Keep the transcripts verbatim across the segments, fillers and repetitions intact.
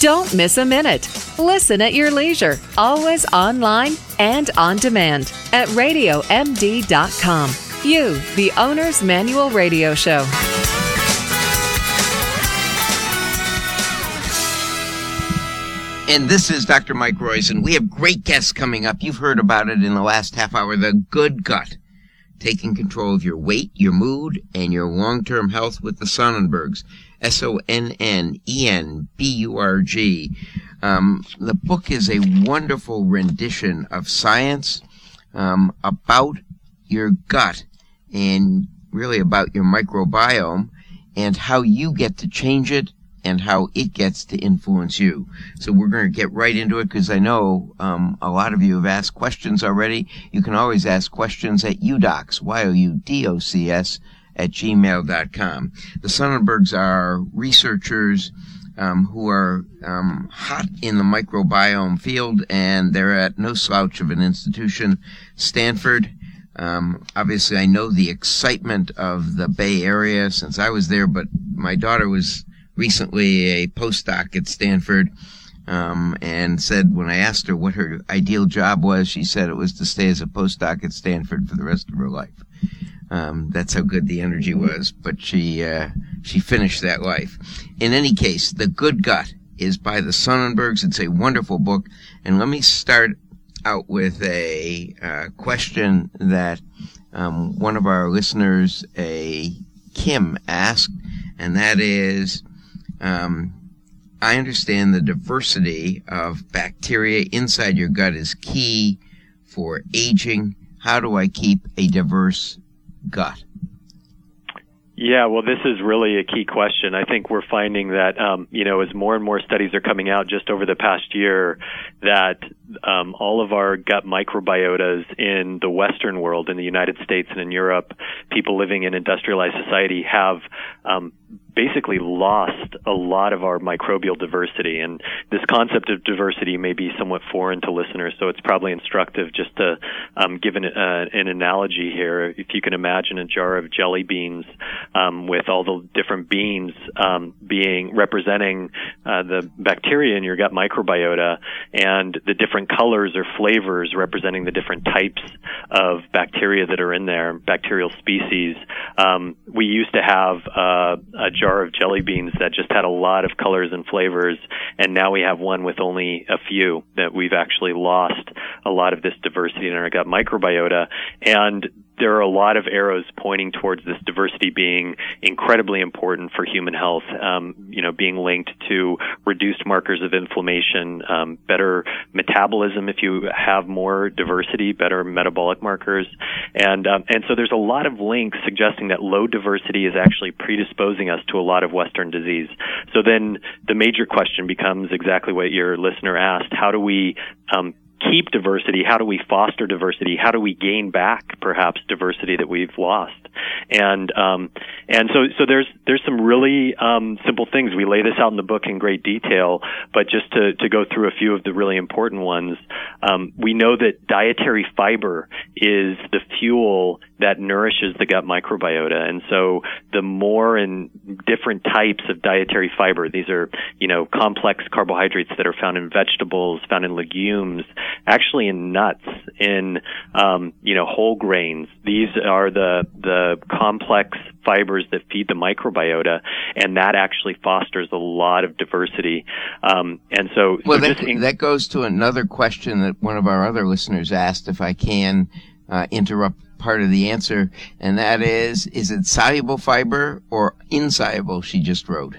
Don't miss a minute. Listen at your leisure, always online and on demand at radio m d dot com. You, the Owner's Manual Radio Show. And this is Doctor Mike Royce, and we have great guests coming up. You've heard about it in the last half hour, the Good Gut. Taking control of your weight, your mood, and your long-term health with the Sonnenbergs. S O N N E N B U R G. Um, the book is a wonderful rendition of science um, about your gut and really about your microbiome and how you get to change it and how it gets to influence you. So we're going to get right into it because I know um, a lot of you have asked questions already. You can always ask questions at U D O C S, Y O U D O C S, at gmail dot com. The Sonnenbergs are researchers um, who are um, hot in the microbiome field, and they're at no slouch of an institution, Stanford. Um, obviously, I know the excitement of the Bay Area since I was there, but my daughter was recently a postdoc at Stanford, um, and said when I asked her what her ideal job was, she said it was to stay as a postdoc at Stanford for the rest of her life. Um, that's how good the energy was, but she uh, she finished that life. In any case, The Good Gut is by the Sonnenbergs. It's a wonderful book, and let me start out with a uh, question that um, one of our listeners, a Kim, asked, and that is, um, I understand the diversity of bacteria inside your gut is key for aging. How do I keep a diverse gut? Yeah, well, this is really a key question. I think we're finding that, um, you know, as more and more studies are coming out just over the past year, that um, all of our gut microbiotas in the Western world, in the United States and in Europe, people living in industrialized society have um, basically lost a lot of our microbial diversity. And this concept of diversity may be somewhat foreign to listeners, so it's probably instructive just to um, give an, uh, an analogy here. If you can imagine a jar of jelly beans um, with all the different beans um, being representing uh, the bacteria in your gut microbiota, and the different colors or flavors representing the different types of bacteria that are in there, bacterial species. Um, we used to have uh, a jar of jelly beans that just had a lot of colors and flavors, and now we have one with only a few. That we've actually lost a lot of this diversity in our gut microbiota, and there are a lot of arrows pointing towards this diversity being incredibly important for human health, um, you know, being linked to reduced markers of inflammation, um, better metabolism if you have more diversity, better metabolic markers. And um, and so there's a lot of links suggesting that low diversity is actually predisposing us to a lot of Western disease. So then the major question becomes exactly what your listener asked: how do we um, keep diversity? How do we foster diversity? How do we gain back perhaps diversity that we've lost? And um, and so so there's there's some really um, simple things. We lay this out in the book in great detail, but just to, to go through a few of the really important ones, um, we know that dietary fiber is the fuel that nourishes the gut microbiota. And so the more and different types of dietary fiber, these are, you know, complex carbohydrates that are found in vegetables, found in legumes, actually in nuts, in, um, you know, whole grains. These are the, the complex fibers that feed the microbiota, and that actually fosters a lot of diversity. Um, and so, well, so that, just in- that goes to another question that one of our other listeners asked, if I can uh, interrupt part of the answer, and that is, is it soluble fiber or insoluble, she just wrote?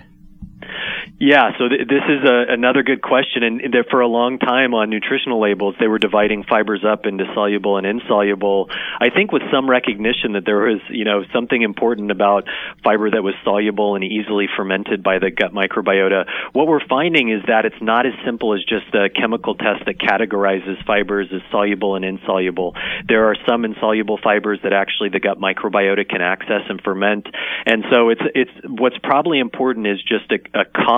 Yeah, so th- this is a, another good question, and there, for a long time on nutritional labels, they were dividing fibers up into soluble and insoluble. I think with some recognition that there was, you know, something important about fiber that was soluble and easily fermented by the gut microbiota. What we're finding is that it's not as simple as just a chemical test that categorizes fibers as soluble and insoluble. There are some insoluble fibers that actually the gut microbiota can access and ferment, and so it's it's what's probably important is just a, a common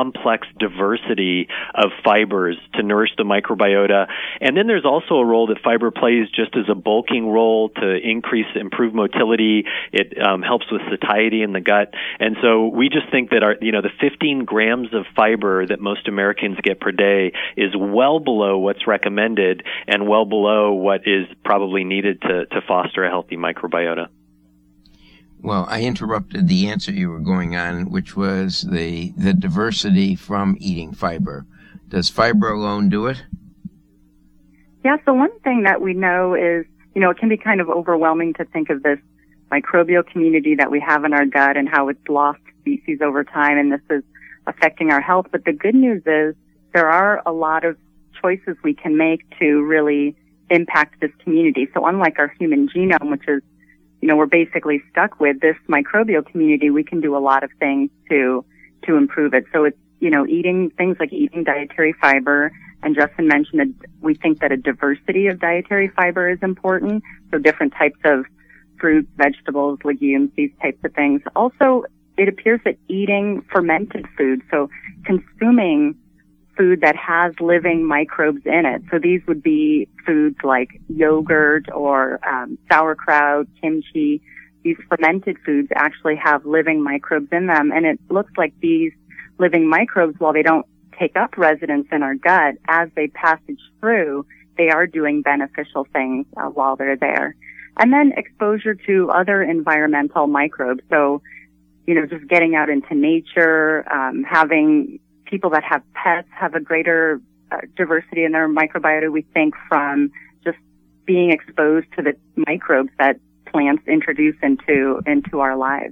complex diversity of fibers to nourish the microbiota. And then there's also a role that fiber plays just as a bulking role to increase, improve motility. It um, helps with satiety in the gut. And so we just think that our, you know, the fifteen grams of fiber that most Americans get per day is well below what's recommended and well below what is probably needed to, to foster a healthy microbiota. Well, I interrupted the answer you were going on, which was the the diversity from eating fiber. Does fiber alone do it? Yeah, so one thing that we know is, you know, it can be kind of overwhelming to think of this microbial community that we have in our gut and how it's lost species over time, and this is affecting our health. But the good news is there are a lot of choices we can make to really impact this community. So unlike our human genome, which is, you know, we're basically stuck with this microbial community, we can do a lot of things to, to improve it. So it's, you know, eating things like eating dietary fiber. And Justin mentioned that we think that a diversity of dietary fiber is important. So different types of fruits, vegetables, legumes, these types of things. Also, it appears that eating fermented food, so consuming food that has living microbes in it. So these would be foods like yogurt or um, sauerkraut, kimchi. These fermented foods actually have living microbes in them. And it looks like these living microbes, while they don't take up residence in our gut, as they passage through, they are doing beneficial things uh, while they're there. And then exposure to other environmental microbes. So, you know, just getting out into nature, um, having people that have pets have a greater uh, diversity in their microbiota, we think, from just being exposed to the microbes that plants introduce into into our lives.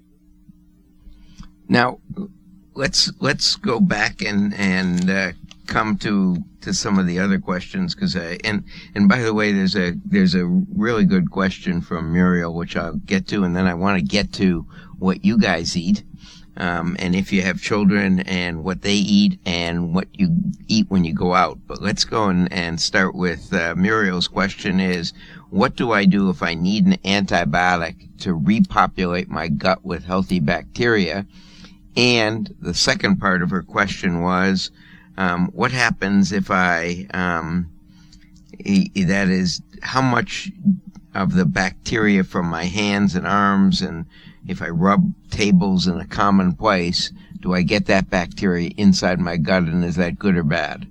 Now, let's let's go back and and uh, come to to some of the other questions, because I and and by the way, there's a there's a really good question from Muriel, which I'll get to, and then I want to get to what you guys eat. Um, and if you have children and what they eat and what you eat when you go out. But let's go and, and start with uh, Muriel's question is, what do I do if I need an antibiotic to repopulate my gut with healthy bacteria? And the second part of her question was, um, what happens if I, um, that is, how much of the bacteria from my hands and arms, and if I rub tables in a common place, do I get that bacteria inside my gut, and is that good or bad?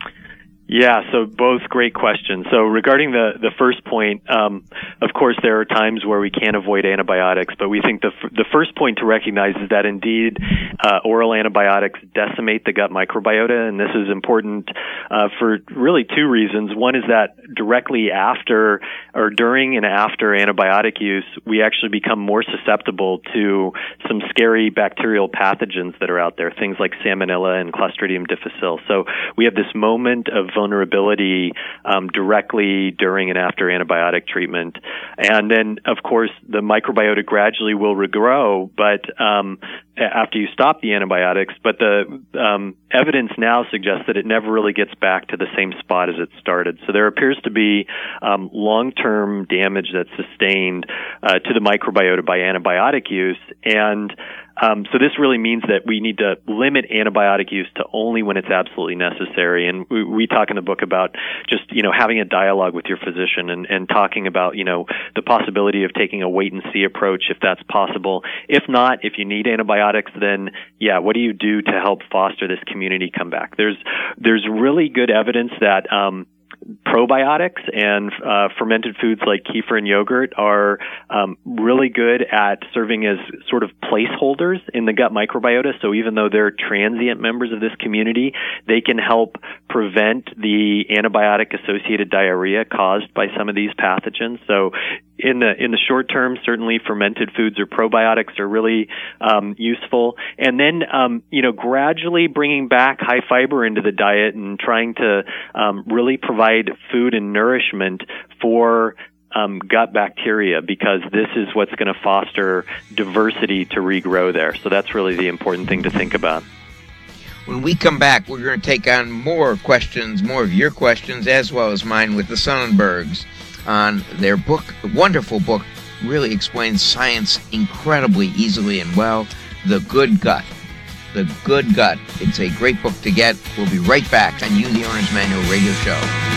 Yeah, so both great questions. So regarding the, the first point, um, of course, there are times where we can't avoid antibiotics, but we think the f- the first point to recognize is that indeed uh, oral antibiotics decimate the gut microbiota, and this is important uh, for really two reasons. One is that directly after or during and after antibiotic use, we actually become more susceptible to some scary bacterial pathogens that are out there, things like Salmonella and Clostridium difficile. So we have this moment of vulnerability um, directly during and after antibiotic treatment. And then, of course, the microbiota gradually will regrow, but um, after you stop the antibiotics, but the um, evidence now suggests that it never really gets back to the same spot as it started. So there appears to be um, long-term damage that's sustained uh, to the microbiota by antibiotic use. And Um, so this really means that we need to limit antibiotic use to only when it's absolutely necessary. And we, we talk in the book about just, you know, having a dialogue with your physician and, and talking about, you know, the possibility of taking a wait and see approach if that's possible. If not, if you need antibiotics, then yeah, what do you do to help foster this community comeback? There's, there's really good evidence that, um, probiotics and uh, fermented foods like kefir and yogurt are um, really good at serving as sort of placeholders in the gut microbiota. So even though they're transient members of this community, they can help prevent the antibiotic-associated diarrhea caused by some of these pathogens. So in the in the short term, certainly fermented foods or probiotics are really um, useful. And then, um, you know, gradually bringing back high fiber into the diet and trying to um, really provide food and nourishment for um, gut bacteria, because this is what's going to foster diversity to regrow there. So that's really the important thing to think about. When we come back, we're going to take on more questions, more of your questions, as well as mine, with the Sonnenbergs on their book, a wonderful book, really explains science incredibly easily and well, The Good Gut. The Good Gut. It's a great book to get. We'll be right back on You, the Owner's Manual radio show.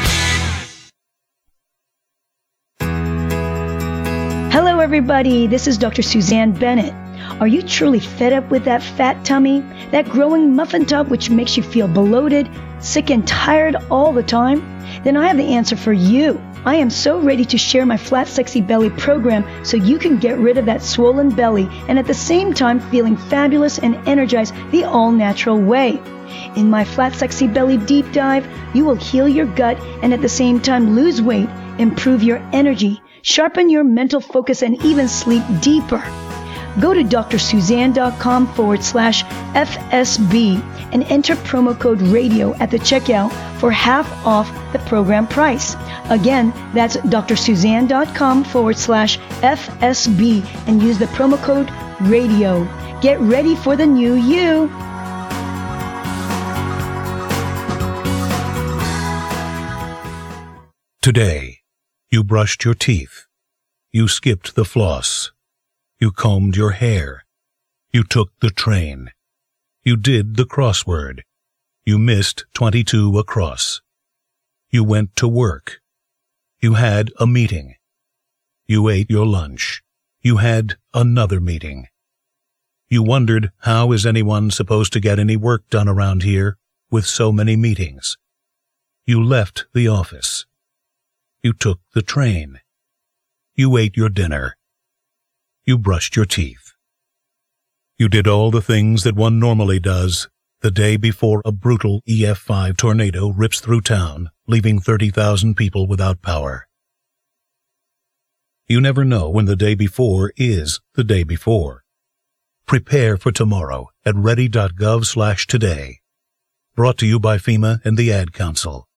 Hello, everybody. This is Doctor Suzanne Bennett. Are you truly fed up with that fat tummy, that growing muffin top which makes you feel bloated, sick and tired all the time? Then I have the answer for you. I am so ready to share my Flat Sexy Belly program so you can get rid of that swollen belly and at the same time feeling fabulous and energized the all-natural way. In my Flat Sexy Belly Deep Dive, you will heal your gut and at the same time lose weight, improve your energy, sharpen your mental focus, and even sleep deeper. Go to drsuzanne.com forward slash FSB and enter promo code radio at the checkout for half off the program price. Again, that's drsuzanne.com forward slash FSB and use the promo code radio. Get ready for the new you. Today, you brushed your teeth. You skipped the floss. You combed your hair. You took the train. You did the crossword. You missed twenty-two across. You went to work. You had a meeting. You ate your lunch. You had another meeting. You wondered, how is anyone supposed to get any work done around here with so many meetings? You left the office. You took the train. You ate your dinner. You brushed your teeth. You did all the things that one normally does the day before a brutal E F five tornado rips through town, leaving thirty thousand people without power. You never know when the day before is the day before. Prepare for tomorrow at ready dot gov slash today. Brought to you by FEMA and the Ad Council.